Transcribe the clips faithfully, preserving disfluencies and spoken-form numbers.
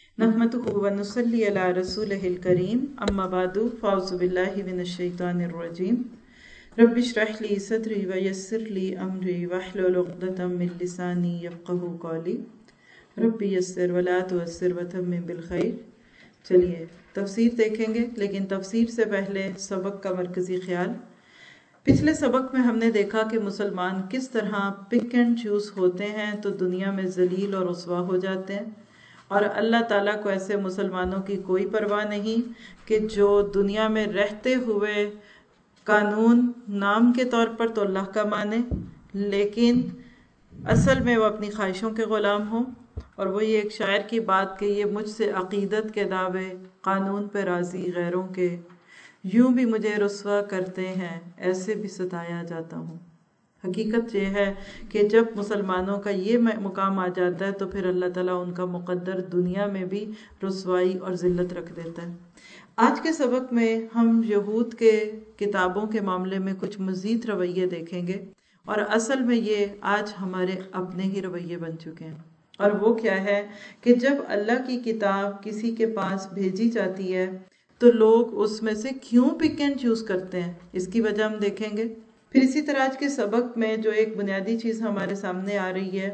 नहमदुहु व नुसल्ली अला रसूलिहिल करीम अम्मा बादु फ़अऊज़ु बिल्लाहि मिनश शैतानिर रजीम रब्बि इश्रह ली सदरी व यस्सिर ली अमरी वहलुल उक़दतम मिन लिसानी यफ़क़हू क़ौली रब्बि यस्सिर व ला तुअस्सिर व तम्मिम बिल खैर। चलिए तफसीर देखेंगे, लेकिन तफसीर से पहले सबक का मरकज़ी ख्याल। पिछले सबक में हमने देखा कि मुसलमान किस तरह पिक एंड चूज़ होते हैं तो दुनिया में जलील और रुस्वा हो जाते हैं, और अल्लाह ताला को ऐसे मुसलमानों की कोई परवाह नहीं कि जो दुनिया में रहते हुए कानून नाम के तौर पर तो अल्लाह का माने, लेकिन असल में वो अपनी ख्वाहिशों के ग़ुलाम हों। और वही एक शायर की बात कि ये मुझसे अक़ीदत के दावे कानून पे राज़ी गैरों के, यूं भी मुझे रुस्वा करते हैं ऐसे भी सताया जाता हूँ। हकीकत ये है कि जब मुसलमानों का ये मुकाम आ जाता है तो फिर अल्लाह ताला उनका मुक़द्दर दुनिया में भी रुस्वाई और ज़िल्लत रख देता है। आज के सबक में हम यहूद के किताबों के मामले में कुछ मज़ीद रवैये देखेंगे, और असल में ये आज हमारे अपने ही रवैये बन चुके हैं। और वो क्या है कि जब अल्लाह की किताब किसी के पास भेजी जाती है तो लोग उसमें से क्यों पिक एंड चूज़ करते हैं, इसकी वजह हम देखेंगे। फिर इसी तरह आज के सबक में जो एक बुनियादी चीज़ हमारे सामने आ रही है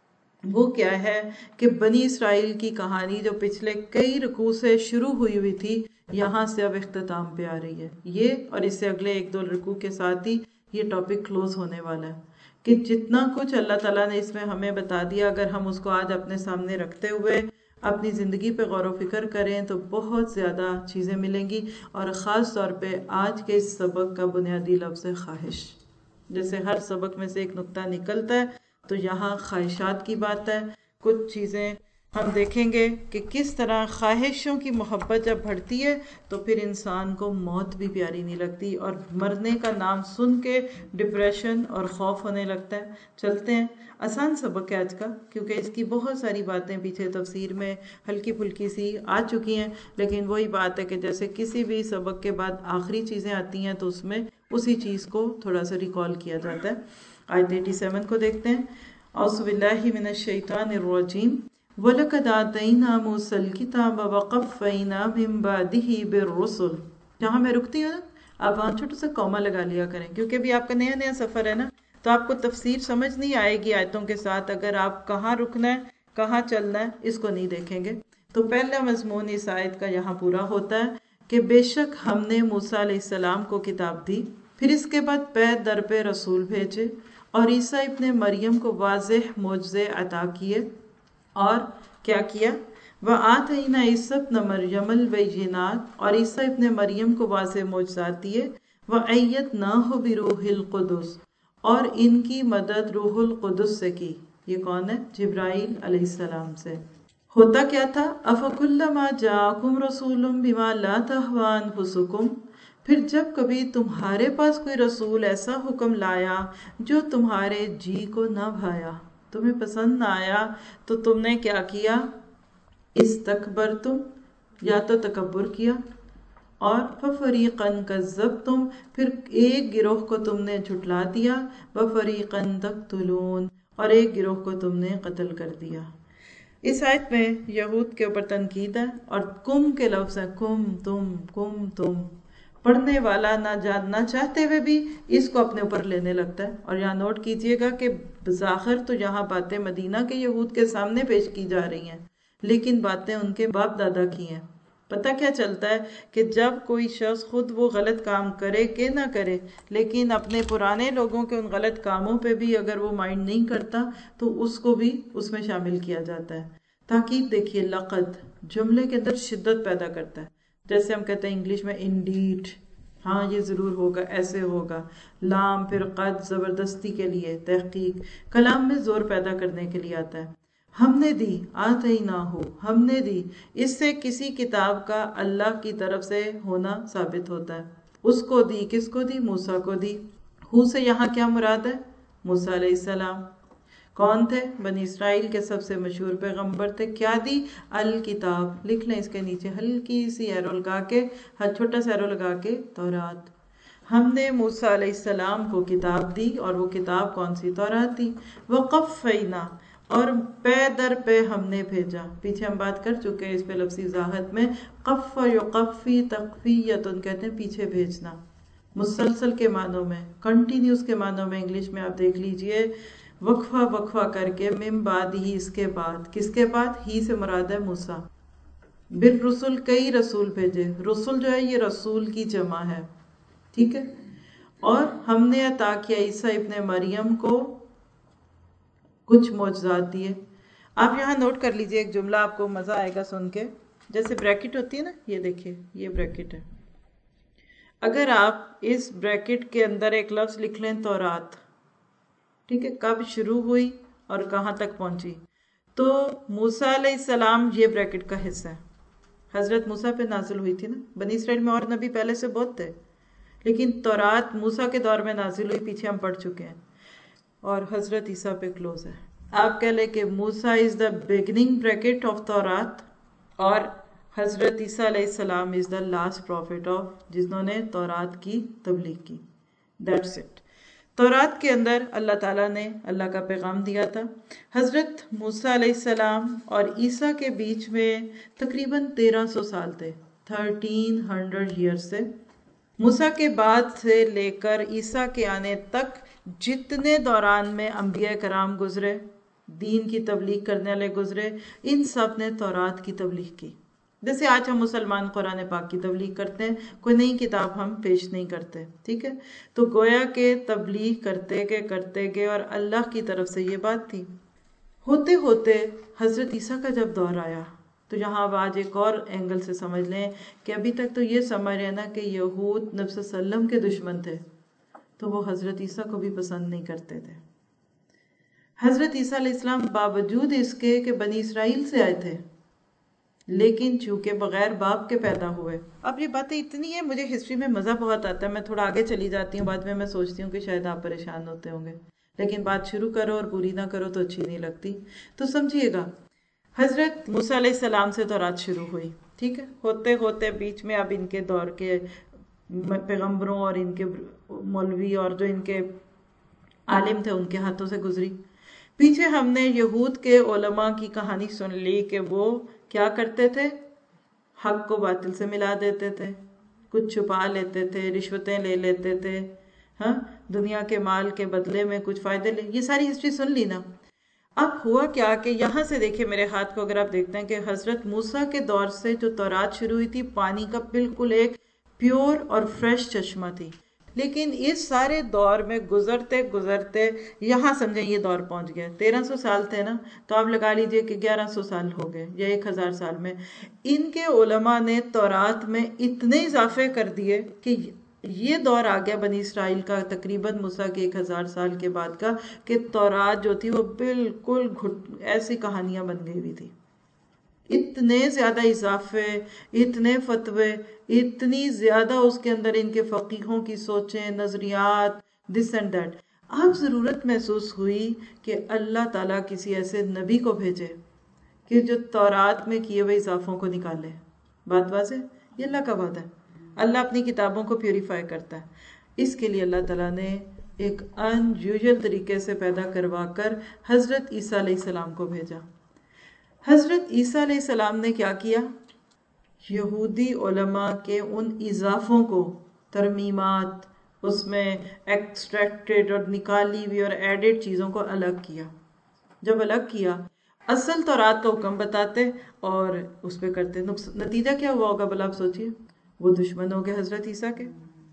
वो क्या है कि बनी इसराइल की कहानी जो पिछले कई रुकू से शुरू हुई हुई थी, यहाँ से अब इख्तिताम पे आ रही है। ये और इससे अगले एक दो रुकू के साथ ही ये टॉपिक क्लोज होने वाला है कि जितना कुछ अल्लाह ताला ने इसमें हमें बता दिया, अगर हम उसको आज अपने सामने रखते हुए अपनी ज़िंदगी पे गौर व फिक्र करें तो बहुत ज़्यादा चीज़ें मिलेंगी। और ख़ास तौर पे आज के इस सबक का बुनियादी लफ्ज़ है ख्वाहिश। जैसे हर सबक में से एक नुक्ता निकलता है तो यहाँ ख्वाहिशात की बात है। कुछ चीज़ें हम देखेंगे कि किस तरह ख्वाहिशों की मोहब्बत जब बढ़ती है तो फिर इंसान को मौत भी प्यारी नहीं लगती, और मरने का नाम सुन के डिप्रेशन और खौफ होने लगता है। चलते हैं, आसान सबक है आज का, क्योंकि इसकी बहुत सारी बातें पीछे तफसीर में हल्की फुल्की सी आ चुकी हैं, लेकिन वही बात है कि जैसे किसी भी सबक के बाद आखिरी चीज़ें आती हैं तो उसमें उसी चीज़ को थोड़ा सा रिकॉल किया जाता है। आयत सत्तासी को देखते हैं। औज़ु बिल्लाहि मिनश शैतानिर रजीम वलक़द आतैना मूसल किताब वक़फ़ैना मिन बादिही बिर्रुसुल। जहाँ मैं रुकती हूँ आप वहाँ छोटा सा कॉमा लगा लिया करें, क्योंकि अभी आपका नया नया सफ़र है ना, तो आपको तफसीर समझ नहीं आएगी आयतों के साथ अगर आप कहाँ रुकना है कहाँ चलना है इसको नहीं देखेंगे। तो पहला मज़मून इस आयत का यहाँ पूरा होता है कि बेशक हमने मूसा अलैहिस्सलाम को किताब दी, फिर इसके बाद पे दर पे रसूल भेजे और ईसा इब्ने मरियम को वाज़ेह मोजज़े अता किए। और क्या किया? वह आतईना ईसा इब्ने मरियमल बय्यिनात, और ईसा इब्ने मरियम को वाज़ेह मोजज़ात दिए। वह अय्यदनाहु बिरूहिल कुदुस, और इनकी मदद रूहुल कुदुस से की। ये कौन है? जिब्राइल अलैहिस्सलाम से। होता क्या था? अफकुल्लमा जाकुम रसूलुम बिमा ला तहवा अनफुसुकुम, फिर जब कभी तुम्हारे पास कोई रसूल ऐसा हुक्म लाया जो तुम्हारे जी को न भाया, तुम्हें पसंद ना आया, तो तुमने क्या किया? इस्तकबर तुम, या तो तकब्बुर किया, और फरीक़न कज़्ज़बतुम, फिर एक गिरोह को तुमने झुटला दिया, व फरीक़न तक़्तुलून, और एक गिरोह को तुमने कत्ल कर दिया। इस आयत में यहूद के ऊपर तनकीद है, और कुम के लफ्ज़ है, कुम तुम, कुम तुम। पढ़ने वाला ना जानना चाहते हुए भी इसको अपने ऊपर लेने लगता है। और यहाँ नोट कीजिएगा कि ज़ाहिर तो यहाँ बातें मदीना के यहूद के सामने पेश की जा रही हैं, लेकिन बातें उनके बाप दादा की हैं। पता क्या चलता है कि जब कोई शख्स खुद वो गलत काम करे कि ना करे, लेकिन अपने पुराने लोगों के उन गलत कामों पे भी अगर वो माइंड नहीं करता तो उसको भी उसमें शामिल किया जाता है। ताकीद देखिए, लक़द जुमले के अंदर शिद्दत पैदा करता है। जैसे हम कहते हैं इंग्लिश में इंडीड, हाँ ये ज़रूर होगा, ऐसे होगा। लाम फिर कद ज़बरदस्ती के लिए, तहकीक, कलाम में ज़ोर पैदा करने के लिए आता है। हमने दी, आतईना हो, हमने दी, इससे किसी किताब का अल्लाह की तरफ से होना साबित होता है। उसको दी, किसको दी? मूसा को दी। हु से यहाँ क्या मुराद है? मूसा अलैहिस्सलाम। कौन थे? बनी इसराइल के सबसे मशहूर पैगंबर थे। क्या दी? अल किताब। लिख लें इसके नीचे हल्की सी एरो लगा के, हर छोटा सा एरो लगा के, तौरात। हमने मूसा अलैहिस्सलाम को किताब दी, और वो किताब कौन सी? तौरात दी। वक़फ़ैना, اور پے در پہ ہم نے بھیجا. پیچھے ہم بات کر چکے ہیں اس پہ لفظی وضاحت میں. قف یقفی تقفیتن کہتے ہیں پیچھے بھیجنا، مسلسل کے معنوں میں، کنٹینیوس کے معنوں میں. انگلش میں آپ دیکھ لیجئے وقفہ وقفہ کر کے، من بعد ہی، اس کے بعد. کس کے بعد؟ ہی سے مراد ہے موسیٰ. بالرسل کئی رسول بھیجے. رسول جو ہے یہ رسول کی جمع ہے، ٹھیک ہے. اور ہم نے عطا کیا عیسیٰ ابن مریم کو کچھ معجزات دیے. آپ یہاں نوٹ کر لیجئے ایک جملہ، آپ کو مزہ آئے گا سن کے. جیسے بریکٹ ہوتی ہے نا، یہ دیکھیے یہ بریکٹ ہے. اگر آپ اس بریکٹ کے اندر ایک لفظ لکھ لیں تورات، ٹھیک ہے، کب شروع ہوئی اور کہاں تک پہنچی، تو موسیٰ علیہ السلام یہ بریکٹ کا حصہ ہے. حضرت موسیٰ پہ نازل ہوئی تھی نا. بنی اسرائیل میں اور نبی پہلے سے بہت تھے، لیکن تورات موسیٰ کے دور میں نازل ہوئی، پیچھے ہم پڑھ چکے ہیں، اور حضرت عیسیٰ پہ کلوز ہے. آپ کہہ لیں کہ موسیٰ is the beginning bracket of تورات، اور حضرت عیسیٰ علیہ السلام is the last prophet of, جنہوں نے تورات کی تبلیغ کی. That's it. تورات کے اندر اللہ تعالیٰ نے اللہ کا پیغام دیا تھا. حضرت موسیٰ علیہ السلام اور عیسیٰ کے بیچ میں تقریباً تیرہ سو سال تھے، تھرٹین ہنڈریڈ ایئر سے. موسیٰ کے بعد سے لے کر عیسیٰ کے آنے تک جتنے دوران میں انبیاء کرام گزرے، دین کی تبلیغ کرنے والے گزرے، ان سب نے تورات کی تبلیغ کی. جیسے آج ہم مسلمان قرآن پاک کی تبلیغ کرتے ہیں، کوئی نئی کتاب ہم پیش نہیں کرتے، ٹھیک ہے. تو گویا کہ تبلیغ کرتے گئے کرتے گئے، اور اللہ کی طرف سے یہ بات تھی. ہوتے ہوتے حضرت عیسیٰ کا جب دور آیا، تو یہاں اب آج ایک اور اینگل سے سمجھ لیں کہ ابھی تک تو یہ سمجھ رہے نا کہ یہود نبی صلی اللہ علیہ وسلم کے دشمن تھے، تو وہ حضرت عیسیٰ کو بھی پسند نہیں کرتے تھے. حضرت عیسیٰ علیہ السلام باوجود اس کے کہ بنی اسرائیل سے آئے تھے، لیکن چونکہ بغیر باپ کے پیدا ہوئے. اب یہ باتیں اتنی ہیں، مجھے ہسٹری میں مزہ بہت آتا ہے، میں تھوڑا آگے چلی جاتی ہوں، بعد میں میں سوچتی ہوں کہ شاید آپ پریشان ہوتے ہوں گے، لیکن بات شروع کرو اور پوری نہ کرو تو اچھی نہیں لگتی. تو سمجھیے گا، حضرت موسیٰ علیہ السلام سے تورات شروع ہوئی، ٹھیک ہے. ہوتے ہوتے بیچ میں اب ان کے دور کے پیغمبروں اور ان کے مولوی اور جو ان کے عالم تھے ان کے ہاتھوں سے گزری. پیچھے ہم نے یہود کے علماء کی کہانی سن لی کہ وہ کیا کرتے تھے، حق کو باطل سے ملا دیتے تھے، کچھ چھپا لیتے تھے، رشوتیں لے لیتے تھے، ہاں، دنیا کے مال کے بدلے میں کچھ فائدے لے. یہ ساری ہسٹری سن لی نا. اب ہوا کیا کہ یہاں سے دیکھیں میرے ہاتھ کو، اگر آپ دیکھتے ہیں کہ حضرت موسیٰ کے دور سے جو تورات شروع ہوئی تھی، پانی کا بالکل ایک پیور اور فریش چشمہ تھی. لیکن اس سارے دور میں گزرتے گزرتے یہاں سمجھیں یہ دور پہنچ گیا. تیرہ سو سال تھے نا، تو آپ لگا لیجئے کہ گیارہ سو سال ہو گئے یا ایک ہزار سال میں. ان کے علماء نے تورات میں اتنے اضافے کر دیے کہ یہ دور آ گیا بنی اسرائیل کا تقریباً موسیٰ کے ایک ہزار سال کے بعد کا، کہ تورات جو تھی وہ بالکل ایسی کہانیاں بن گئی ہوئی تھی. اتنے زیادہ اضافے، اتنے فتوے، اتنی زیادہ اس کے اندر ان کے فقیہوں کی سوچیں، نظریات، دس اینڈ دیٹ. اب ضرورت محسوس ہوئی کہ اللہ تعالیٰ کسی ایسے نبی کو بھیجے کہ جو تورات میں کیے ہوئے اضافوں کو نکالے. بات واضح؟ یہ اللہ کا وعدہ ہے. اللہ اپنی کتابوں کو پیوریفائی کرتا ہے. اس کے لیے اللہ تعالیٰ نے ایک ان یوزل طریقے سے پیدا کروا کر حضرت عیسیٰ علیہ السلام کو بھیجا. حضرت عیسیٰ علیہ السلام نے کیا کیا؟ یہودی علماء کے ان اضافوں کو، ترمیمات، اس میں ایکسٹریکٹڈ اور نکالی ہوئی اور ایڈڈ چیزوں کو الگ کیا. جب الگ کیا، اصل تورات کا حکم بتاتے اور اس پہ کرتے. نتیجہ کیا ہوا ہوگا بھلا آپ سوچئے؟ وہ دشمن ہو گئے حضرت عیسیٰ کے.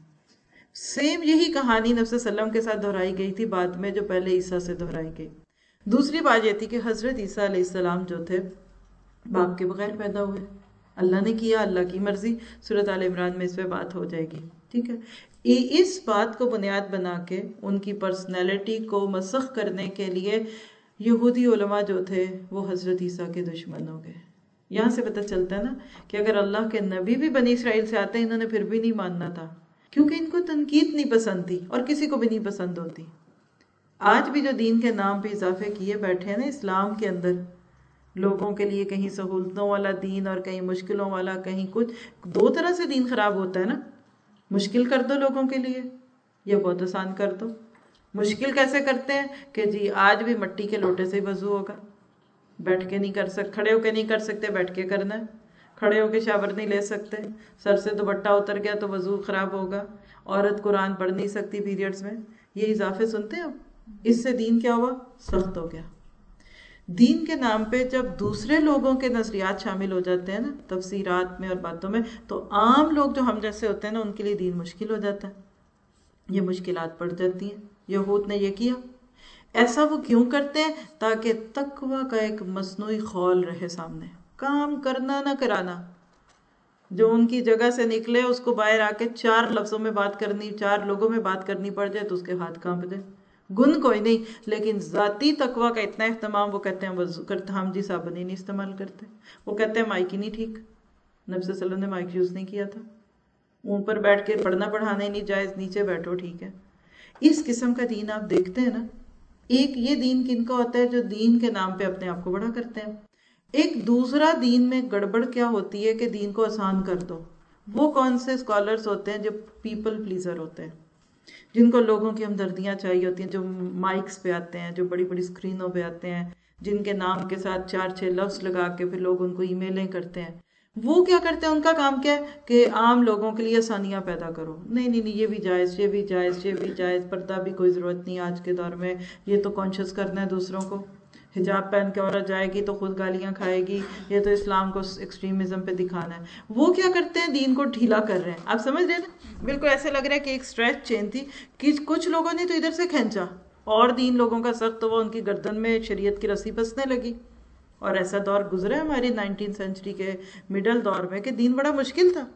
سیم یہی کہانی نبی صلی اللہ علیہ وسلم کے ساتھ دہرائی گئی تھی بعد میں، جو پہلے عیسیٰ سے دہرائی گئی. دوسری بات یہ تھی کہ حضرت عیسیٰ علیہ السلام جو تھے باپ کے بغیر پیدا ہوئے. اللہ نے کیا، اللہ کی مرضی. سورۃ آل عمران میں اس پہ بات ہو جائے گی، ٹھیک ہے. اس بات کو بنیاد بنا کے ان کی پرسنالٹی کو مسخ کرنے کے لیے یہودی علماء جو تھے وہ حضرت عیسیٰ کے دشمن ہو گئے. یہاں سے پتہ چلتا ہے نا کہ اگر اللہ کے نبی بھی بنی اسرائیل سے آتے ہیں، انہوں نے پھر بھی نہیں ماننا تھا، کیونکہ ان کو تنقید نہیں پسند تھی اور کسی کو بھی نہیں پسند ہوتی. آج بھی جو دین کے نام پہ اضافے کیے بیٹھے ہیں نا اسلام کے اندر، لوگوں کے لیے کہیں سہولتوں والا دین اور کہیں مشکلوں والا، کہیں کچھ، دو طرح سے دین خراب ہوتا ہے نا. مشکل کر دو لوگوں کے لیے یا بہت آسان کر دو. مشکل کیسے کرتے ہیں کہ جی آج بھی مٹی کے لوٹے سے ہی وضو ہوگا، بیٹھ کے نہیں کر سکتے، کھڑے ہو کے نہیں کر سکتے، بیٹھ کے کرنا ہے، کھڑے ہو کے شاور نہیں لے سکتے، سر سے دوپٹہ اتر گیا تو وضو خراب ہوگا، عورت قرآن پڑھ نہیں سکتی پیریڈز میں. یہ اضافے سنتے ہیں آپ؟ اس سے دین کیا ہوا؟ سخت ہو گیا. دین کے نام پہ جب دوسرے لوگوں کے نظریات شامل ہو جاتے ہیں نا تفسیرات میں اور باتوں میں، تو عام لوگ جو ہم جیسے ہوتے ہیں نا ان کے لیے دین مشکل ہو جاتا ہے، یہ مشکلات پڑ جاتی ہیں. یہود نے یہ کیا. ایسا وہ کیوں کرتے ہیں؟ تاکہ تقوی کا ایک مصنوعی خول رہے سامنے، کام کرنا نہ کرانا. جو ان کی جگہ سے نکلے اس کو باہر آ کے چار لفظوں میں بات کرنی، چار لوگوں میں بات کرنی پڑ جائے تو اس کے ہاتھ کانپ جائے. گن کوئی نہیں، لیکن ذاتی تقوی کا اتنا اہتمام. وہ کہتے ہیں وضو کرتے ہم جی صابن ہی نہیں استعمال کرتے. وہ کہتے ہیں مائک ہی نہیں ٹھیک، نبی صلی اللہ علیہ وسلم نے مائک یوز نہیں کیا تھا. اوپر بیٹھ کے پڑھنا پڑھانا ہی نہیں جائز، نیچے بیٹھو ٹھیک ہے. اس قسم کا دین آپ دیکھتے ہیں نا. ایک یہ دین کن کا ہوتا ہے جو دین کے نام پہ اپنے آپ کو بڑا کرتے ہیں. ایک دوسرا دین میں گڑبڑ کیا ہوتی ہے کہ دین کو آسان کر دو. وہ کون سے اسکالرز ہوتے ہیں جو پیپل پلیزر ہوتے ہیں، جن کو لوگوں کی ہمدردیاں چاہیے ہوتی ہیں، جو مائکس پہ آتے ہیں، جو بڑی بڑی اسکرینوں پہ آتے ہیں، جن کے نام کے ساتھ چار چھ لفظ لگا کے پھر لوگ ان کو ای میلیں کرتے ہیں. وہ کیا کرتے ہیں؟ ان کا کام کیا ہے کہ عام لوگوں کے لیے آسانیاں پیدا کرو. نہیں نہیں نہیں، یہ بھی جائز، یہ بھی جائز، یہ بھی جائز، پردہ بھی کوئی ضرورت نہیں آج کے دور میں. یہ تو کانشیس کرنا ہے دوسروں کو. حجاب پہن کے عورت جائے گی تو خود گالیاں کھائے گی. یہ تو اسلام کو ایکسٹریمزم پہ دکھانا ہے. وہ کیا کرتے ہیں؟ دین کو ڈھیلا کر رہے ہیں. آپ سمجھ رہے ہیں نا؟ بالکل ایسے لگ رہا ہے کہ ایک اسٹریچ چین تھی کہ کچھ لوگوں نے تو ادھر سے کھینچا اور دین لوگوں کا سخت ہوا، ان کی گردن میں شریعت کی رسی پسنے لگی. اور ایسا دور گزرا ہے ہماری نائنٹین سینچری کے مڈل دور میں کہ دین بڑا مشکل تھا.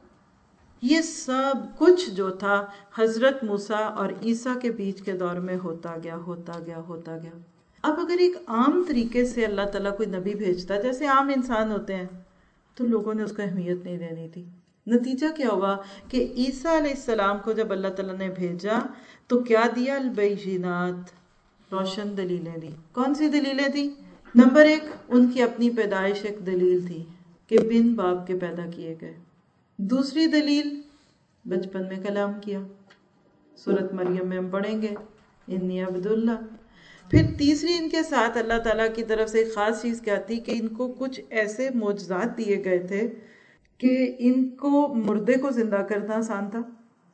یہ سب کچھ جو تھا حضرت موسیٰ اور عیسیٰ کے بیچ کے دور میں ہوتا گیا ہوتا گیا ہوتا گیا. اب اگر ایک عام طریقے سے اللہ تعالیٰ کوئی نبی بھیجتا جیسے عام انسان ہوتے ہیں تو لوگوں نے اس کو اہمیت نہیں دینی تھی. نتیجہ کیا ہوا کہ عیسیٰ علیہ السلام کو جب اللہ تعالیٰ نے بھیجا تو کیا دیا؟ البینات، روشن دلیلیں دی. کون سی دلیلیں دی؟ نمبر ایک، ان کی اپنی پیدائش ایک دلیل تھی کہ بن باپ کے پیدا کیے گئے. دوسری دلیل، بچپن میں کلام کیا، سورۃ مریم میں ہم پڑھیں گے انی عبداللہ. پھر تیسری ان کے ساتھ اللہ تعالیٰ کی طرف سے ایک خاص چیز کیا تھی کہ ان کو کچھ ایسے معجزات دیے گئے تھے کہ ان کو مردے کو زندہ کرنا آسان تھا.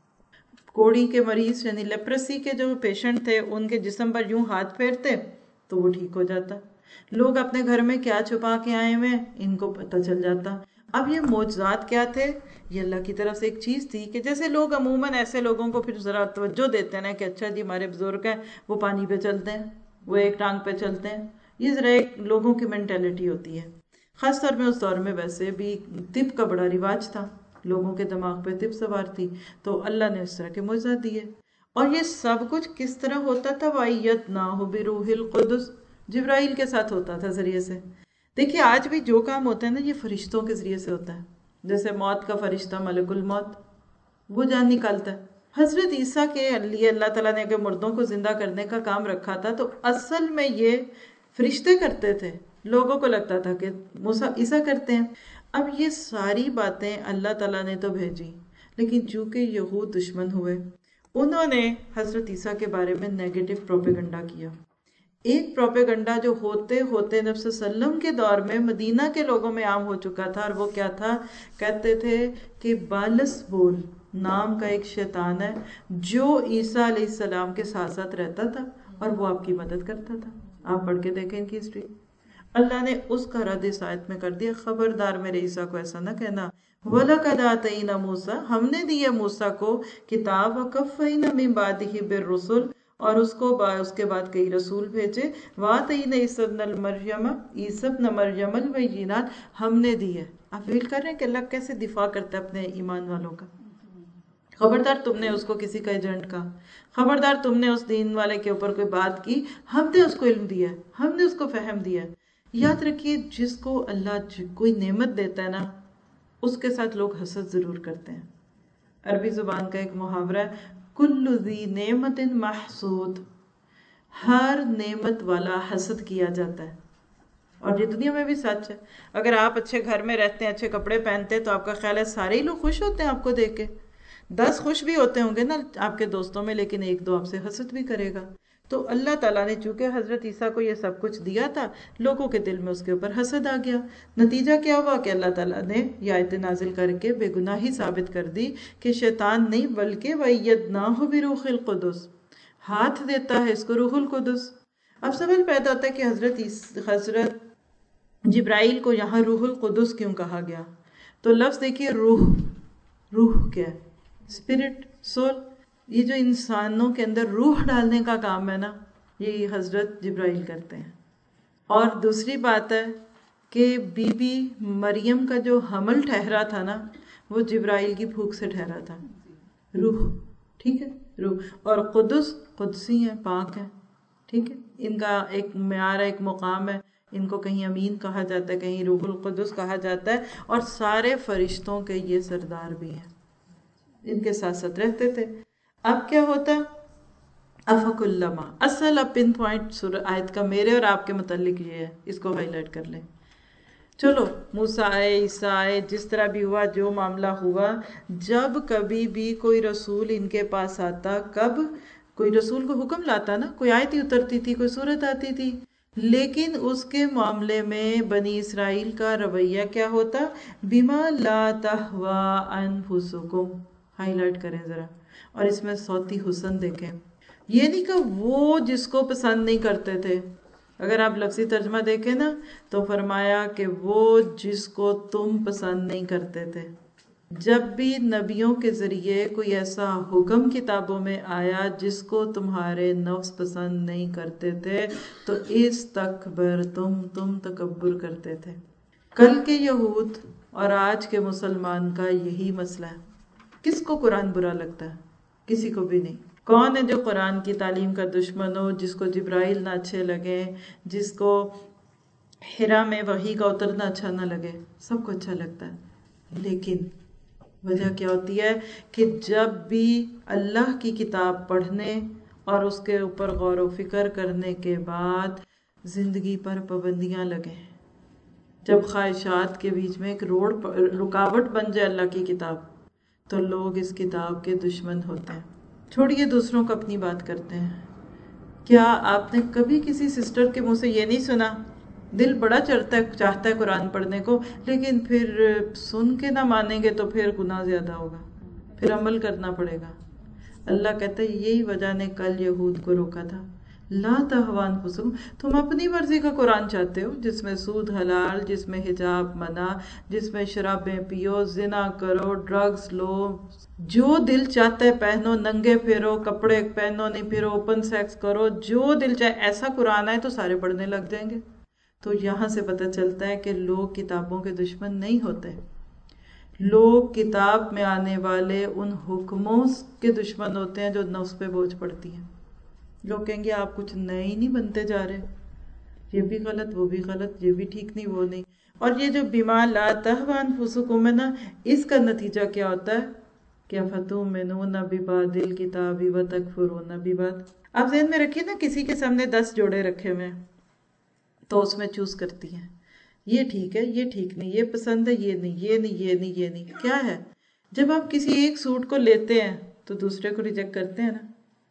کوڑی کے مریض یعنی لیپرسی کے جو پیشنٹ تھے ان کے جسم پر یوں ہاتھ پھیرتے تو وہ ٹھیک ہو جاتا. لوگ اپنے گھر میں کیا چھپا کے آئے ہوئے ان کو پتہ چل جاتا. اب یہ معجزات کیا تھے؟ یہ اللہ کی طرف سے ایک چیز تھی کہ جیسے لوگ عموماً ایسے لوگوں کو پھر ذرا توجہ دیتے ہیں نا کہ اچھا جی ہمارے بزرگ ہیں وہ پانی پہ چلتے ہیں، وہ ایک ٹانگ پہ چلتے ہیں. یہ ذرا ایک لوگوں کی مینٹیلٹی ہوتی ہے. خاص طور میں اس دور میں ویسے بھی طب کا بڑا رواج تھا، لوگوں کے دماغ پہ طب سوار تھی، تو اللہ نے اس طرح کے معجزات دیے. اور یہ سب کچھ کس طرح ہوتا تھا؟ وَأَيَّدْنَاهُ بِرُوحِ الْقُدُسِ، جبرائیل کے ساتھ ہوتا تھا ذریعے سے. دیکھیے آج بھی جو کام ہوتا ہے نا یہ فرشتوں کے ذریعے سے ہوتا ہے. جیسے موت کا فرشتہ ملک الموت وہ جان نکالتا ہے. حضرت عیسیٰ کے لیے اللہ تعالیٰ نے اگر مردوں کو زندہ کرنے کا کام رکھا تھا تو اصل میں یہ فرشتے کرتے تھے. لوگوں کو لگتا تھا کہ موسیٰ عیسیٰ کرتے ہیں. اب یہ ساری باتیں اللہ تعالیٰ نے تو بھیجی، لیکن چونکہ یہود دشمن ہوئے انہوں نے حضرت عیسیٰ کے بارے میں نیگیٹو پروپیگنڈا کیا. ایک پروپیگنڈا جو ہوتے ہوتے نبی صلی اللہ علیہ وسلم کے دور میں مدینہ کے لوگوں میں عام ہو چکا تھا، اور وہ کیا تھا؟ کہتے تھے کہ بالس بول نام کا ایک شیطان ہے جو عیسیٰ علیہ السلام کے ساتھ ساتھ رہتا تھا اور وہ آپ کی مدد کرتا تھا. آپ پڑھ کے دیکھیں ان کی ہسٹری. اللہ نے اس کا رد اس آیت میں کر دیا، خبردار میرے عیسیٰ کو ایسا نہ کہنا. وَلَقَدْ آتَيْنَا مُوسَىٰ، ہم نے دی ہے موسیٰ کو کتاب، وَقَفَّيْنَا مِن بَعْدِهِ بِالرُّسُلِ، اور اس کو با اس کے بعد کئی رسول بھیجے. وَآتَيْنَا عِیسَىٰ ابْنَ مَرْیَمَ، عیسیٰ ابن مریم البینات، ہم نے دی ہے. آپ فیل کر رہے ہیں کہ اللہ کیسے دفاع کرتا ہے اپنے ایمان والوں کا. خبردار تم نے اس کو کسی کا ایجنٹ کہا، خبردار تم نے اس دین والے کے اوپر کوئی بات کی، ہم نے اس کو علم دیا ہے، ہم نے اس کو فہم دیا ہے. یاد رکھیے جس کو اللہ کوئی نعمت دیتا ہے نا اس کے ساتھ لوگ حسد ضرور کرتے ہیں. عربی زبان کا ایک محاورہ ہے، کل ذی نعمت محسود، ہر نعمت والا حسد کیا جاتا ہے. اور یہ دنیا میں بھی سچ ہے. اگر آپ اچھے گھر میں رہتے ہیں، اچھے کپڑے پہنتے ہیں، تو آپ کا خیال ہے سارے ہی لوگ خوش ہوتے ہیں آپ کو دیکھ کے. دس خوش بھی ہوتے ہوں گے نا آپ کے دوستوں میں، لیکن ایک دو آپ سے حسد بھی کرے گا. تو اللہ تعالیٰ نے چونکہ حضرت عیسیٰ کو یہ سب کچھ دیا تھا، لوگوں کے دل میں اس کے اوپر حسد آ گیا. نتیجہ کیا ہوا کہ اللہ تعالیٰ نے یہ آیت نازل کر کے بے گناہی ثابت کر دی کہ شیطان نہیں بلکہ وَأَيَّدْنَاهُ بِرُوحِ الْقُدُسِ، ہاتھ دیتا ہے اس کو روح القدس. اب سوال پیدا ہوتا ہے کہ حضرت حضرت جبرائیل کو یہاں روح القدس کیوں کہا گیا؟ تو لفظ دیکھیے، روح، روح کیا ہے؟ Spirit, soul. یہ جو انسانوں کے اندر روح ڈالنے کا کام ہے نا، یہ حضرت جبرائیل کرتے ہیں. اور دوسری بات ہے کہ بی بی مریم کا جو حمل ٹھہرا تھا نا، وہ جبرائیل کی پھونک سے ٹھہرا تھا. روح، ٹھیک ہے، روح. اور قدس، قدسی ہیں، پاک ہیں، ٹھیک ہے. ان کا ایک معیار ہے، ایک مقام ہے. ان کو کہیں امین کہا جاتا ہے، کہیں روح القدس کہا جاتا ہے. اور سارے فرشتوں کے یہ سردار بھی ہیں، ان کے ساتھ ساتھ رہتے تھے. اب کیا ہوتا ہے؟ افق اللما، اصل اب پن پوائنٹ آیت کا میرے اور آپ کے متعلق یہ ہے، اس کو ہائی لائٹ کر لیں. چلو موسیٰ آئے، عیسیٰ آئے، جس طرح بھی ہوا، جو معاملہ ہوا، جب کبھی بھی کوئی رسول ان کے پاس آتا، کب کوئی رسول کو حکم لاتا نا، کوئی آیت ہی اترتی تھی، کوئی صورت آتی تھی، لیکن اس کے معاملے میں بنی اسرائیل کا رویہ کیا ہوتا؟ بما لا تہوا انفسکم. ہائی لائٹ کریں ذرا، اور اس میں صوتی حسن دیکھیں. یہ نہیں کہ وہ جس کو پسند نہیں کرتے تھے. اگر آپ لفظی ترجمہ دیکھیں نا تو فرمایا کہ وہ جس کو تم پسند نہیں کرتے تھے. جب بھی نبیوں کے ذریعے کوئی ایسا حکم کتابوں میں آیا جس کو تمہارے نفس پسند نہیں کرتے تھے تو اس تکبر تم تم تکبر کرتے تھے. کل کے یہود اور آج کے مسلمان کا یہی مسئلہ ہے. کس کو قرآن برا لگتا ہے؟ کسی کو بھی نہیں. کون ہے جو قرآن کی تعلیم کا دشمن ہو، جس کو جبرائیل نہ اچھے لگے، جس کو حرا میں وحی کا اترنا اچھا نہ لگے؟ سب کو اچھا لگتا ہے. لیکن وجہ کیا ہوتی ہے کہ جب بھی اللہ کی کتاب پڑھنے اور اس کے اوپر غور و فکر کرنے کے بعد زندگی پر پابندیاں لگیں، جب خواہشات کے بیچ میں ایک روڈ رکاوٹ بن جائے اللہ کی کتاب، تو لوگ اس کتاب کے دشمن ہوتے ہیں. چھوڑیے دوسروں کو، اپنی بات کرتے ہیں. کیا آپ نے کبھی کسی سسٹر کے منہ سے یہ نہیں سنا، دل بڑا چڑھتا ہے، چاہتا ہے قرآن پڑھنے کو، لیکن پھر سن کے نہ مانیں گے تو پھر گناہ زیادہ ہوگا، پھر عمل کرنا پڑے گا؟ اللہ کہتا ہے یہی وجہ نے کل یہود کو روکا تھا. لا تہوا انفسکم، تم اپنی مرضی کا قرآن چاہتے ہو جس میں سود حلال، جس میں حجاب منع، جس میں شرابیں پیو، زنا کرو، ڈرگز لو، جو دل چاہتا ہے پہنو، ننگے پھرو، کپڑے پہنو نہیں پھرو، اوپن سیکس کرو، جو دل چاہے. ایسا قرآن آئے تو سارے پڑھنے لگ جائیں گے. تو یہاں سے پتہ چلتا ہے کہ لوگ کتابوں کے دشمن نہیں ہوتے. لوگ کتاب میں آنے والے ان حکموں کے دشمن ہوتے ہیں جو نفس پہ بوجھ پڑتی ہیں. لوگ کہیں گے آپ کچھ نئے ہی نہیں بنتے جا رہے، یہ بھی غلط، وہ بھی غلط، یہ بھی ٹھیک نہیں، وہ نہیں. اور یہ جو بما لا تہوا انفسکم ہے نا، اس کا نتیجہ کیا ہوتا ہے کہ افتؤمنون ببعض الکتاب وتکفرون ببعض. آپ ذہن میں رکھیے نا، کسی کے سامنے دس جوڑے رکھے ہوئے ہیں تو اس میں چوز کرتی ہیں، یہ ٹھیک ہے، یہ ٹھیک نہیں، یہ پسند ہے، یہ نہیں، یہ نہیں، یہ نہیں، یہ نہیں. کیا ہے؟ جب آپ کسی ایک سوٹ کو لیتے ہیں تو دوسرے کو ریجیکٹ کرتے ہیں نا.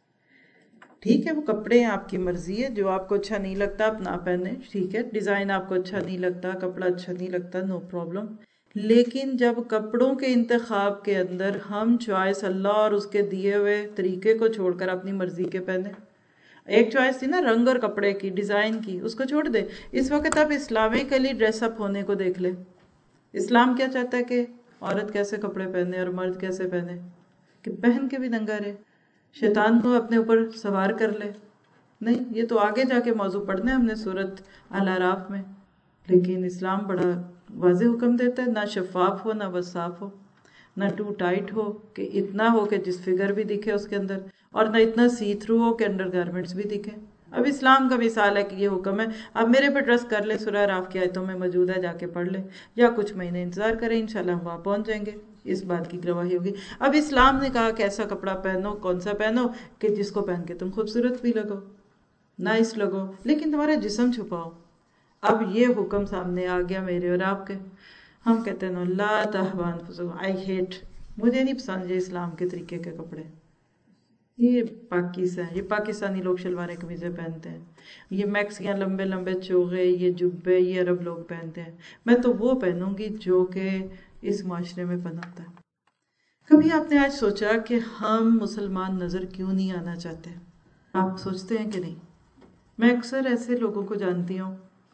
ٹھیک ہے، وہ کپڑے ہیں، آپ کی مرضی ہے، جو آپ کو اچھا نہیں لگتا آپ نہ پہنے، ٹھیک ہے. ڈیزائن آپ کو اچھا نہیں لگتا، کپڑا اچھا نہیں لگتا، نو پرابلم. لیکن جب کپڑوں کے انتخاب کے اندر ہم چوائس اللہ اور اس کے دیے ہوئے طریقے کو چھوڑ کر اپنی مرضی کے پہنے، ایک چوائس تھی نا رنگ اور کپڑے کی، ڈیزائن کی، اس کو چھوڑ دے. اس وقت آپ اسلامکلی ڈریس اپ ہونے کو دیکھ لیں. اسلام کیا چاہتا ہے کہ عورت کیسے کپڑے پہنے اور مرد کیسے پہنے؟ کہ پہن کے بھی ننگا رہے، شیطان کو اپنے اوپر سوار کر لے. نہیں، یہ تو آگے جا کے موضوع پڑھنا ہے ہم نے سورۃ الاعراف میں. لیکن اسلام بڑا واضح حکم دیتا ہے، نہ شفاف ہو، نہ وصاف ہو، نہ ٹو ٹائٹ ہو کہ اتنا ہو کہ جس فگر بھی دکھے اس کے اندر، اور نہ اتنا سی تھرو ہو کہ انڈر گارمنٹس بھی دکھیں. اب اسلام کا مثال ہے کہ یہ حکم ہے. اب میرے پہ ٹرسٹ کر لیں، سورہ اعراف کی آیتوں میں موجود ہے، جا کے پڑھ لیں، یا کچھ مہینے انتظار کریں، انشاءاللہ ہم وہاں پہنچ جائیں گے، اس بات کی گواہی ہوگی. اب اسلام نے کہا کہ ایسا کپڑا پہنو، کون سا پہنو کہ جس کو پہن کے تم خوبصورت بھی لگو، نائس لگو، لیکن تمہارا جسم چھپاؤ. اب یہ حکم سامنے آ گیا میرے اور آپ کے. ہم کہتے ہیں لا تہوا انفسکم، آئی ہیٹ، مجھے نہیں پسند یہ اسلام کے طریقے کے کپڑے. یہ پاکیز ہیں، یہ پاکستانی لوگ شلواریں قمیضیں پہنتے ہیں، یہ میکسیاں لمبے لمبے چوغے، یہ جبے یہ عرب لوگ پہنتے ہیں. میں تو وہ پہنوں گی جو کہ اس معاشرے میں پنپتا ہے. کبھی آپ نے آج سوچا کہ ہم مسلمان نظر کیوں نہیں آنا چاہتے؟ آپ سوچتے ہیں کہ نہیں؟ میں اکثر ایسے لوگوں کو جانتی ہوں،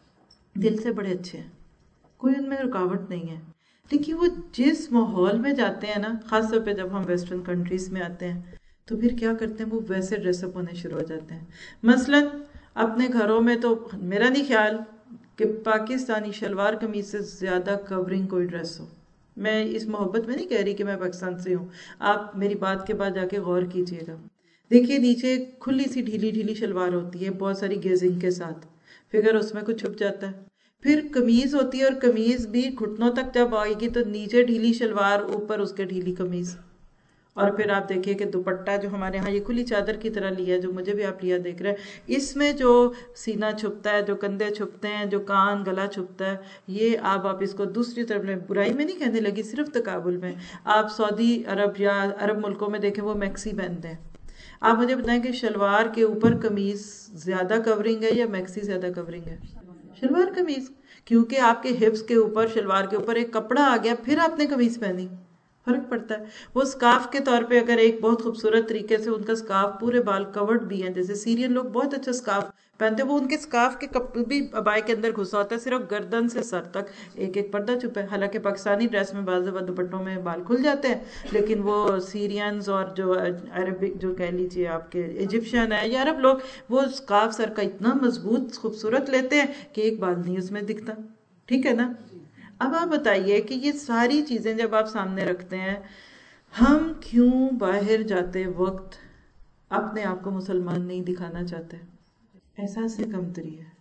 دل سے بڑے اچھے ہیں، کوئی ان میں رکاوٹ نہیں ہے، لیکن وہ جس ماحول میں جاتے ہیں نا، خاص طور پہ جب ہم ویسٹرن کنٹریز میں آتے ہیں تو پھر کیا کرتے ہیں، وہ ویسے ڈریس اپ ہونے شروع ہو جاتے ہیں. مثلا اپنے گھروں میں تو میرا نہیں خیال کہ پاکستانی شلوار قمیض سے زیادہ کورنگ کوئی ڈریس ہو. میں اس محبت میں نہیں کہہ رہی کہ میں پاکستان سے ہوں، آپ میری بات کے بعد جا کے غور کیجئے گا. دیکھیے نیچے کھلی سی ڈھیلی ڈھیلی شلوار ہوتی ہے بہت ساری گیزنگ کے ساتھ، فگر اس میں کچھ چھپ جاتا ہے. پھر قمیض ہوتی ہے اور قمیض بھی گھٹنوں تک جب آئے گی تو نیچے ڈھیلی شلوار اوپر اس کے ڈھیلی قمیض. اور پھر آپ دیکھیے کہ دوپٹہ جو ہمارے ہاں یہ کھلی چادر کی طرح لیا ہے، جو مجھے بھی آپ لیا دیکھ رہے ہیں، اس میں جو سینہ چھپتا ہے، جو کندھے چھپتے ہیں، جو کان گلا چھپتا ہے، یہ آپ آپ اس کو دوسری طرف لیں. برائی میں نہیں کہنے لگی، صرف تقابل میں. آپ سعودی عرب یا عرب ملکوں میں دیکھیں وہ میکسی پہنتے ہیں. آپ مجھے بتائیں کہ شلوار کے اوپر قمیض زیادہ کورنگ ہے یا میکسی زیادہ کورنگ ہے؟ شلوار قمیض، کیونکہ آپ کے ہپس کے اوپر شلوار کے اوپر ایک کپڑا آ گیا، پھر آپ نے قمیض پہنی، فرق پڑتا ہے. وہ سکارف کے طور پہ اگر ایک بہت خوبصورت طریقے سے ان کا سکارف پورے بال کورڈ بھی ہیں، جیسے سیرین لوگ بہت اچھا سکارف پہنتے ہیں، وہ ان کے سکارف کے کپ بھی ابائی کے اندر گھسا ہوتا ہے، صرف گردن سے سر تک ایک ایک پردہ چھپا ہے. حالانکہ پاکستانی ڈریس میں بعض دفعہ دوپٹوں میں بال کھل جاتے ہیں، لیکن وہ سیرینز اور جو عربک جو کہہ لیجیے آپ کے ایجپشن ہے یا عرب لوگ، وہ سکارف سر کا اتنا مضبوط خوبصورت لیتے ہیں کہ ایک بال نہیں اس میں دکھتا. ٹھیک ہے نا؟ اب آپ بتائیے کہ یہ ساری چیزیں جب آپ سامنے رکھتے ہیں، ہم کیوں باہر جاتے وقت اپنے آپ کو مسلمان نہیں دکھانا چاہتے؟ احساس کمتری ہے،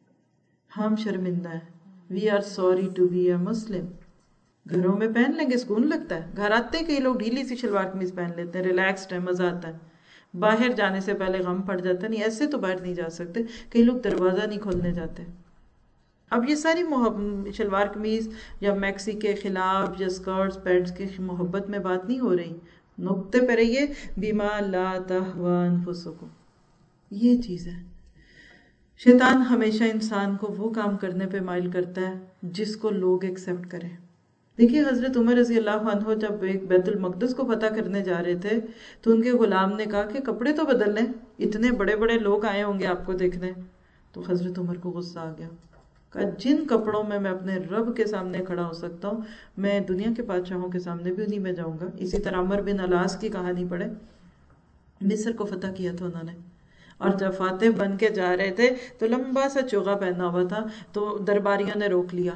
ہم شرمندہ ہیں. We are sorry to be a Muslim. گھروں میں پہن لیں گے سکون لگتا ہے، گھر آتے ہیں کئی لوگ ڈھیلی سی شلوار قمیض پہن لیتے ہیں، ریلیکسڈ ہے، مزہ آتا ہے. باہر جانے سے پہلے غم پڑ جاتا ہے، نہیں ایسے تو باہر نہیں جا سکتے. کئی لوگ دروازہ نہیں کھولنے جاتے. اب یہ ساری شلوار قمیض یا میکسی کے خلاف یا سکرٹس پینٹس کے محبت میں بات نہیں ہو رہی. نقطے پہ رہیے، بما لا تہوی انفسکم. یہ چیز ہے. شیطان ہمیشہ انسان کو وہ کام کرنے پہ مائل کرتا ہے جس کو لوگ ایکسیپٹ کریں. دیکھیے حضرت عمر رضی اللہ عنہ جب ایک بیت المقدس کو فتح کرنے جا رہے تھے تو ان کے غلام نے کہا کہ کپڑے تو بدل لیں، اتنے بڑے بڑے لوگ آئے ہوں گے آپ کو دیکھنے. تو حضرت عمر کو غصہ آ گیا، کہ جن کپڑوں میں میں اپنے رب کے سامنے کھڑا ہو سکتا ہوں، میں دنیا کے بادشاہوں کے سامنے بھی انہیں میں جاؤں گا. اسی طرح عمر بن العاص کی کہانی پڑھے، مصر کو فتح کیا تھا انہوں نے، اور جب فاتح بن کے جا رہے تھے تو لمبا سا چوغا پہنا ہوا تھا، تو درباریوں نے روک لیا،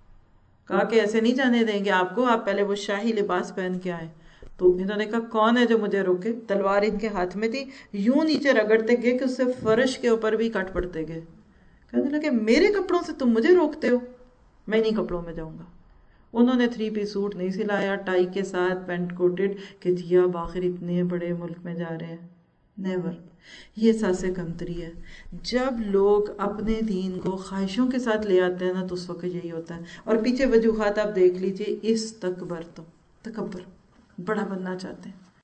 کہا کہ ایسے نہیں جانے دیں گے آپ کو، آپ پہلے وہ شاہی لباس پہن کے آئے. تو انہوں نے کہا کون ہے جو مجھے روکے؟ تلوار ان کے ہاتھ میں تھی، یوں نیچے رگڑتے گئے کہ اس سے فرش کے اوپر بھی کٹ پڑتے گئے. کہنے لگے میرے کپڑوں سے تم مجھے روکتے ہو، میں نہیں کپڑوں میں جاؤں گا. انہوں نے تھری پیس سوٹ نہیں سلایا ٹائی کے ساتھ پینٹ کوٹڈ کہ جی اب آخر اتنے بڑے ملک میں جا رہے ہیں. نیور. یہ احساس کمتری ہے. جب لوگ اپنے دین کو خواہشوں کے ساتھ لے آتے ہیں نا تو اس وقت یہی ہوتا ہے. اور پیچھے وجوہات آپ دیکھ لیجئے، اس تکبر تو تکبر بڑا بننا چاہتے ہیں.